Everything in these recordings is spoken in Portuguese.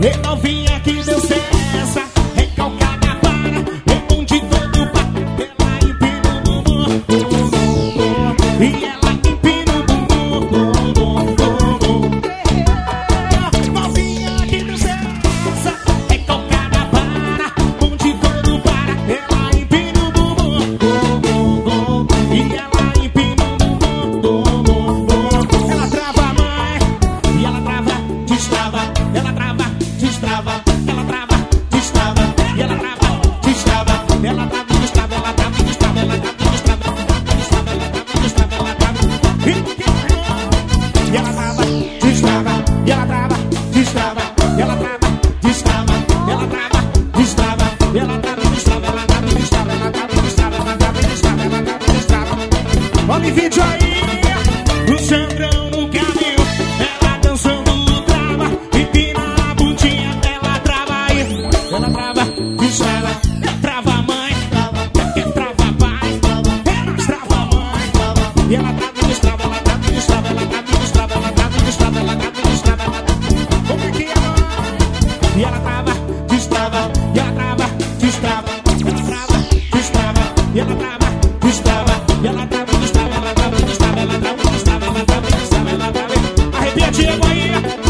E novinha que deu cessa, recalcada para, responde todo pra. Ela empina o bumbum, e ela empina o bumbum. Novinha que deu cessa, recalcada para, responde todo para. Ela empina o bumbum, e ela empina o bumbum. Ela trava a mãe, e ela trava, destrava. Ela trava, destrava, ela trava, destrava, e ela trava, destrava, ela trava, destrava, ela trava, destrava, ela trava, destrava, ela trava, destrava, ela trava, destrava, ela trava, e ela trava, destrava, e ela trava, destrava, e ela trava, destrava, ela trava, destrava, e ela trava, destrava, ela trava, destrava, ela trava, destrava, ela trava, destrava, ela trava, destrava. Olha o vídeo aí, o Sandrão no caminho, ela dançando. Ela trava, destrava, trava a mãe, quer trava pai, ela trava a mãe, e ela trava, destrava, ela trava, destrava, ela trava, destrava, ela trava, destrava, ela trava, destrava, ela trava. Como é que é, mãe? E ela trava, destrava, e ela trava, destrava, ela trava, destrava, e ela trava, destrava, e ela trava, destrava, ela trava, destrava, ela trava, destrava, ela trava, destrava, ela trava. Arrepia, Diego aí.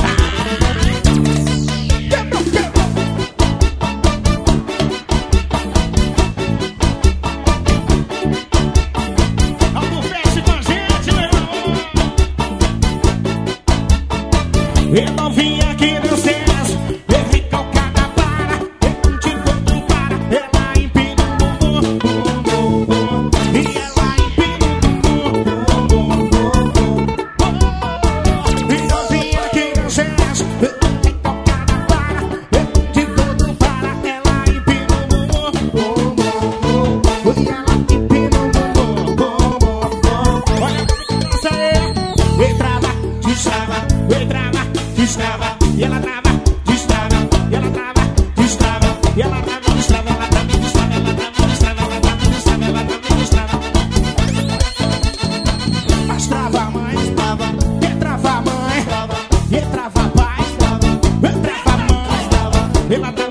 E novinha que deu certo, recalcada para, responde quando para. Ela empina o bumbum, e ela empina o bumbum. E novinha que deu certo, recalcada para, responde quando para. Ela empina o bumbum, e ela empina o bumbum. Olha como dança ele, e trava, destrava, e trava. Destrava, e ela trava, destrava, e ela trava, destrava, e ela trava, destrava, ela trava, destrava, ela trava, destrava, ela trava, destrava, ela trava, destrava. Mas trava a mãe, e trava a mãe, e trava a pai, e trava a mãe, ela